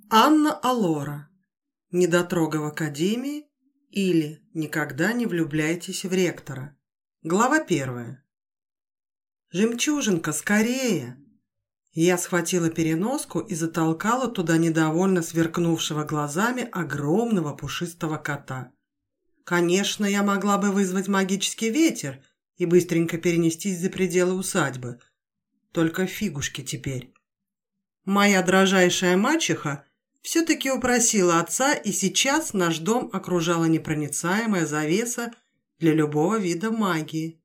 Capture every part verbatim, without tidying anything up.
Анна Алора. Недотрога в академии или никогда не влюбляйтесь в ректора. Глава первая. «Жемчужинка, скорее!» Я схватила переноску и затолкала туда недовольно сверкнувшего глазами огромного пушистого кота. Конечно, я могла бы вызвать магический ветер и быстренько перенестись за пределы усадьбы. Только фигушки теперь. Моя дрожайшая мачеха все-таки упросила отца, и сейчас наш дом окружала непроницаемая завеса для любого вида магии.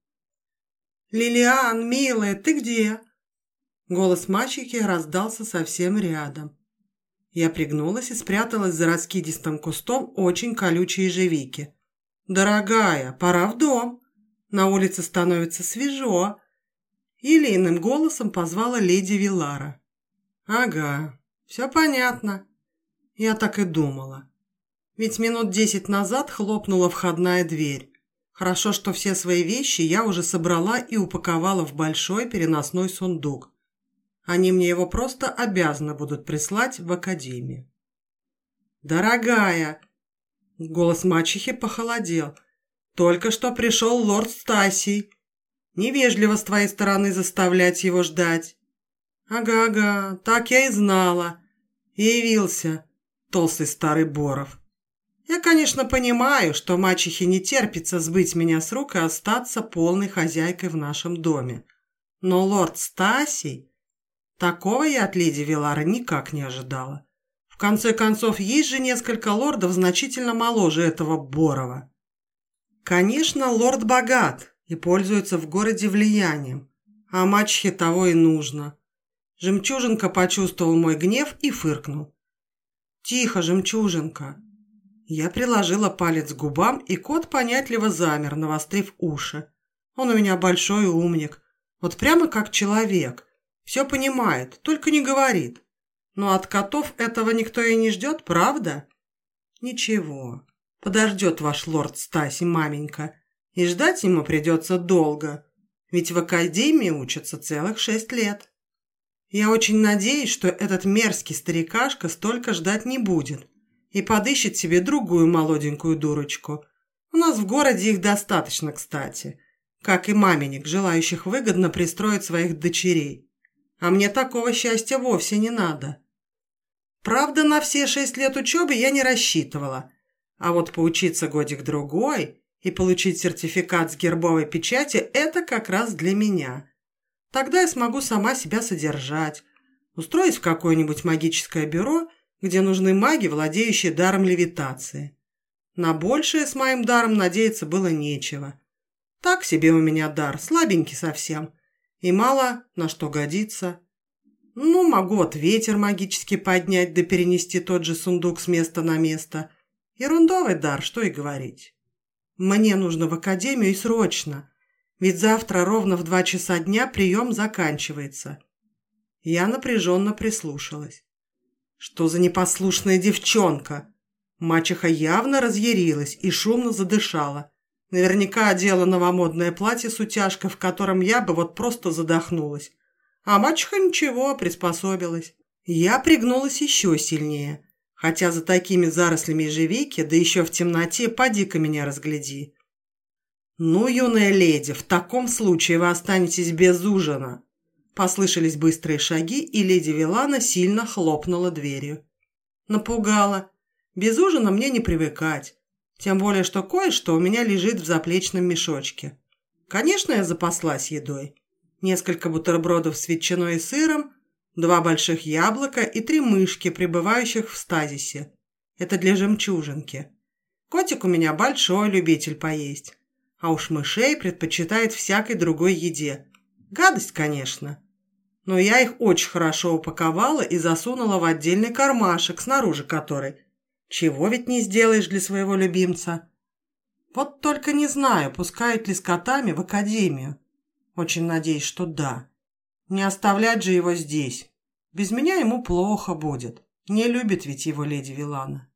«Лилиан, милая, ты где?» Голос мачехи раздался совсем рядом. Я пригнулась и спряталась за раскидистым кустом очень колючей ежевики. «Дорогая, пора в дом. На улице становится свежо». Елейным голосом позвала леди Вилара. «Ага, все понятно». Я так и думала. Ведь минут десять назад хлопнула входная дверь. Хорошо, что все свои вещи я уже собрала и упаковала в большой переносной сундук. Они мне его просто обязаны будут прислать в академию. «Дорогая!» Голос мачехи похолодел. «Только что пришел лорд Стасий. Невежливо с твоей стороны заставлять его ждать». «Ага-ага, так я и знала. И явился толстый старый Боров. Я, конечно, понимаю, что мачехе не терпится сбыть меня с рук и остаться полной хозяйкой в нашем доме. Но лорд Стасий... Такого я от леди Вилары никак не ожидала. В конце концов, есть же несколько лордов значительно моложе этого Борова. Конечно, лорд богат и пользуется в городе влиянием, а мачехе того и нужно. Жемчужинка почувствовал мой гнев и фыркнул. «Тихо, Жемчужинка!» Я приложила палец к губам, и кот понятливо замер, навострив уши. Он у меня большой умник, вот прямо как человек. Все понимает, только не говорит. Но от котов этого никто и не ждет, правда? Ничего, подождет ваш лорд Стасий, маменька, и ждать ему придется долго, ведь в академии учатся целых шесть лет. Я очень надеюсь, что этот мерзкий старикашка столько ждать не будет и подыщет себе другую молоденькую дурочку. У нас в городе их достаточно, кстати, как и маменек, желающих выгодно пристроить своих дочерей. А мне такого счастья вовсе не надо. Правда, на все шесть лет учебы я не рассчитывала, а вот поучиться годик-другой и получить сертификат с гербовой печатью – это как раз для меня. Тогда я смогу сама себя содержать, устроить в какое-нибудь магическое бюро, где нужны маги, владеющие даром левитации. На большее с моим даром надеяться было нечего. Так себе у меня дар, слабенький совсем, и мало на что годится. Ну, могу вот ветер магически поднять да перенести тот же сундук с места на место. Ерундовый дар, что и говорить. Мне нужно в академию и срочно, ведь завтра ровно в два часа дня прием заканчивается. Я напряженно прислушалась. Что за непослушная девчонка? Мачеха явно разъярилась и шумно задышала. Наверняка одела новомодное платье с утяжкой, в котором я бы вот просто задохнулась. А мачеха ничего, приспособилась. Я пригнулась еще сильнее, хотя за такими зарослями ежевики, да еще в темноте, поди-ка меня разгляди. «Ну, юная леди, в таком случае вы останетесь без ужина». Послышались быстрые шаги, и леди Вилана сильно хлопнула дверью. Напугала. Без ужина мне не привыкать. Тем более, что кое-что у меня лежит в заплечном мешочке. Конечно, я запаслась едой. Несколько бутербродов с ветчиной и сыром, два больших яблока и три мышки, пребывающих в стазисе. Это для жемчужинки. Котик у меня большой любитель поесть. А уж мышей предпочитает всякой другой еде. Гадость, конечно. Но я их очень хорошо упаковала и засунула в отдельный кармашек, снаружи которой. Чего ведь не сделаешь для своего любимца? Вот только не знаю, пускают ли с котами в академию. Очень надеюсь, что да. Не оставлять же его здесь. Без меня ему плохо будет. Не любит ведь его леди Вилана.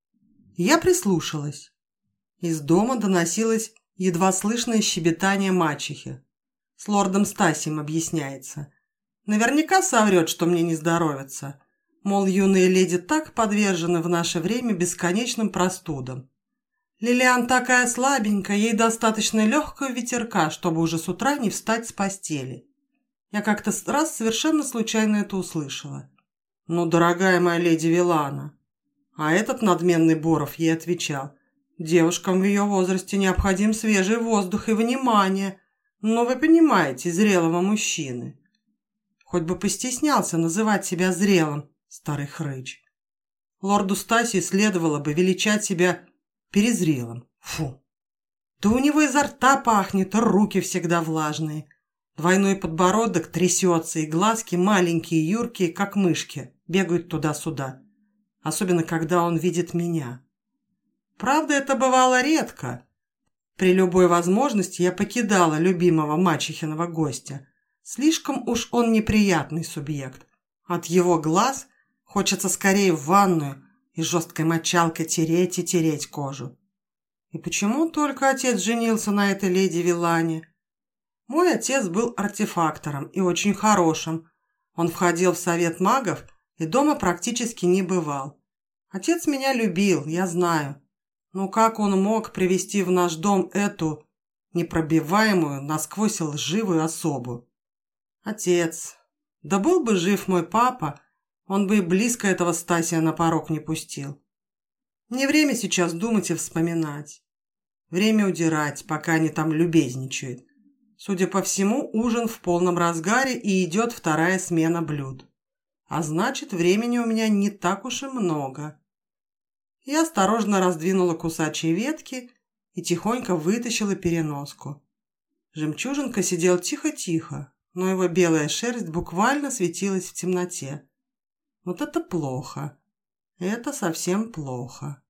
Я прислушалась. Из дома доносилось едва слышное щебетание мачехи. С лордом Стасием объясняется. Наверняка соврет, что мне не здоровится. Мол, юные леди так подвержены в наше время бесконечным простудам. Лилиан такая слабенькая, ей достаточно легкого ветерка, чтобы уже с утра не встать с постели. Я как-то раз совершенно случайно это услышала. «Ну, дорогая моя леди Вилана». А этот надменный Боров ей отвечал: «Девушкам в ее возрасте необходим свежий воздух и внимание. Но вы понимаете, зрелого мужчины». Хоть бы постеснялся называть себя зрелым, старый хрыч. Лорду Стасию следовало бы величать себя перезрелым. Фу. Да у него изо рта пахнет, а руки всегда влажные. Двойной подбородок трясется, и глазки маленькие, юркие, как мышки, бегают туда-сюда. Особенно, когда он видит меня. Правда, это бывало редко. При любой возможности я покидала любимого мачехиного гостя. Слишком уж он неприятный субъект. От его глаз хочется скорее в ванную и жесткой мочалкой тереть и тереть кожу. И почему только отец женился на этой леди Вилане? Мой отец был артефактором и очень хорошим. Он входил в совет магов и дома практически не бывал. Отец меня любил, я знаю. Но как он мог привести в наш дом эту непробиваемую, насквозь лживую особу? Отец. Да был бы жив мой папа, он бы и близко этого Стасия на порог не пустил. Не время сейчас думать и вспоминать. Время удирать, пока они там любезничают. Судя по всему, ужин в полном разгаре и идет вторая смена блюд. А значит, времени у меня не так уж и много. Я осторожно раздвинула кусачие ветки и тихонько вытащила переноску. Жемчужинка сидел тихо-тихо, но его белая шерсть буквально светилась в темноте. Вот это плохо. Это совсем плохо.